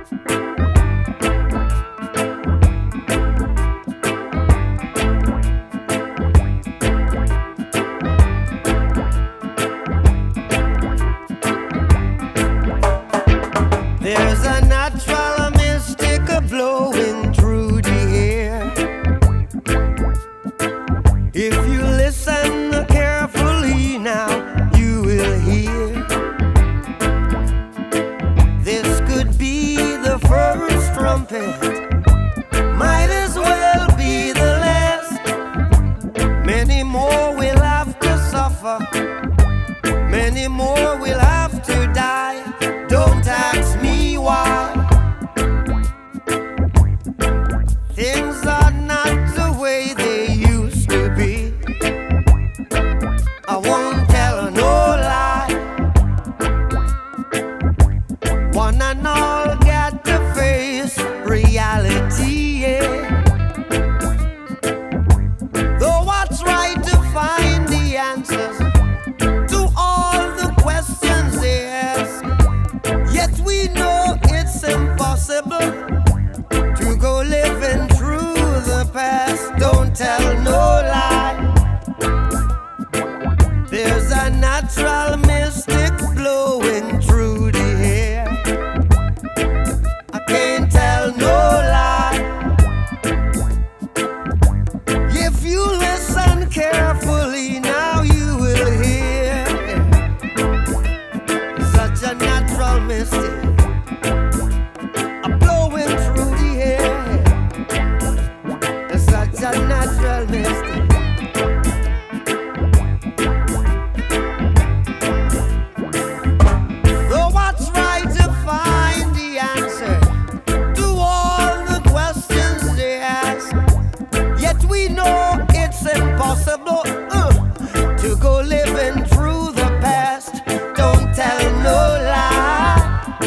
There's a natural mystic blowing through the air. If you listen carefully now, you will hear. This could be the first trumpet, might as well be the last. Many more will have to suffer, many more will have to die. Don't ask me why. Things are not the way they used to be. I won't tell no lie. One and all got to face reality, yeah. Though what's right to find the answers to all the questions they ask. Yet we know it's impossible to go living through the past. Don't tell no lie. There's a natural mystic blowing through the air. I can't tell no lie. If you listen carefully now, you will hear such a natural mystic blowing through the air. Such a natural mystic. Though what's right to find the answer to all the questions they ask, yet we know it's impossible to go living through the past. Don't tell no lie.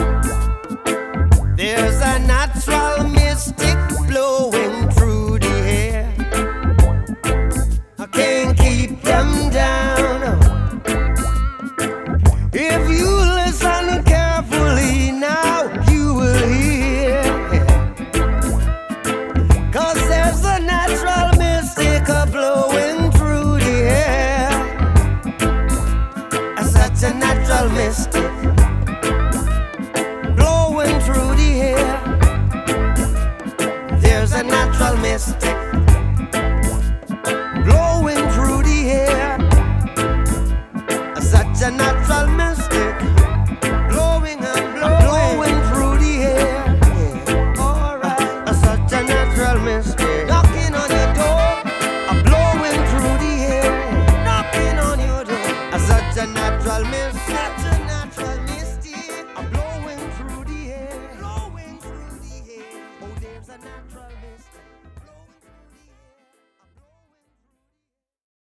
There's a natural mystic blowing through the air. I can't keep them down. If you listen carefully now, you will hear. 'Cause there's a natural mystic blowing through the air. Such a natural mystic blowing through the air. There's a natural mystic blowing through the air. Such a natural mystic blowing and blowing through the air. Yeah. Alright, such a natural mystic knocking on your door, blowing through the air, knocking on your door. Such a natural mystic.